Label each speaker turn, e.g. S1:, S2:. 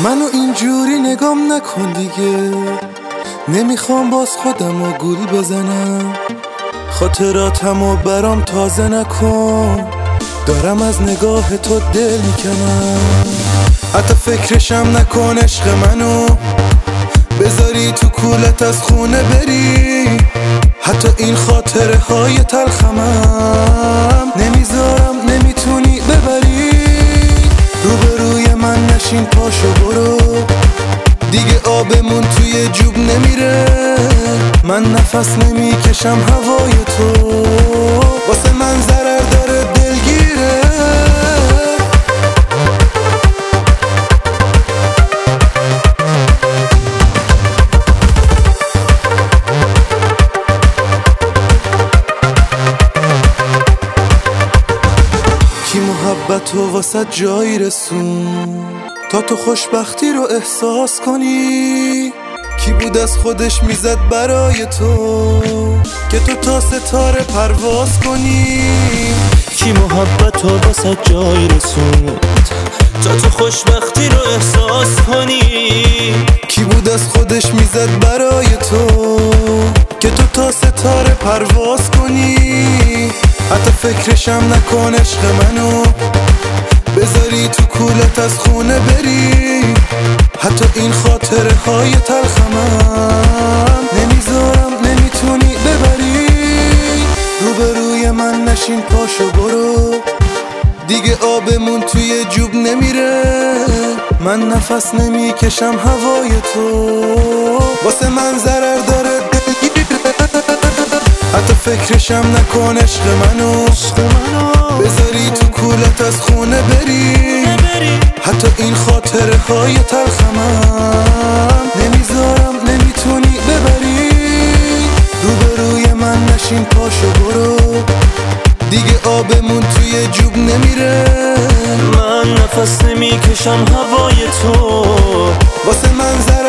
S1: منو اینجوری نگام نکن دیگه، نمیخوام باز خودمو گول بزنم. خاطراتمو برام تازه نکن، دارم از نگاه تو دل میکنم. حتی فکرشم نکن عشق منو، بذاری تو کولت از خونه بری. حتی این خاطره های تلخمم نمیذارم، نمیتونی ببری. روبروی من نشین، پاشو برو، دیگه آبمون توی جوب نمیره. من نفس نمیکشم هوای تو، واسه من ضرر داره دلگیره. کی محبتو واسه جایی رسون تا تو خوشبختی رو احساس کنی؟ کی بود از خودش میزد برای تو که تو تا ستاره پرواز کنی؟
S2: کی محبت رو واسه جای رسوند تا تو خوشبختی رو احساس کنی؟
S1: کی بود از خودش میزد برای تو که تو تا ستاره پرواز کنی؟ حتی فکرشم نکن عشق منو، بذاری تو کولت از خونه بری. حتی این خاطره های تلخمم نمیذارم، نمیتونی ببری. روبروی من نشین، پاشو برو، دیگه آبمون توی جوب نمیره. من نفس نمیکشم هوای تو، واسه من ضرر داره دلگیره. حتی فکرشم نکن عشق منو، بذاری تو کولت از خونه بری. حتی این خاطره های تلخمم نمیذارم، نمیتونی ببری. روبروی من نشین، پاشو برو، دیگه آبمون توی جوب نمیره.
S2: من نفس نمیکشم هوای تو،
S1: واسه من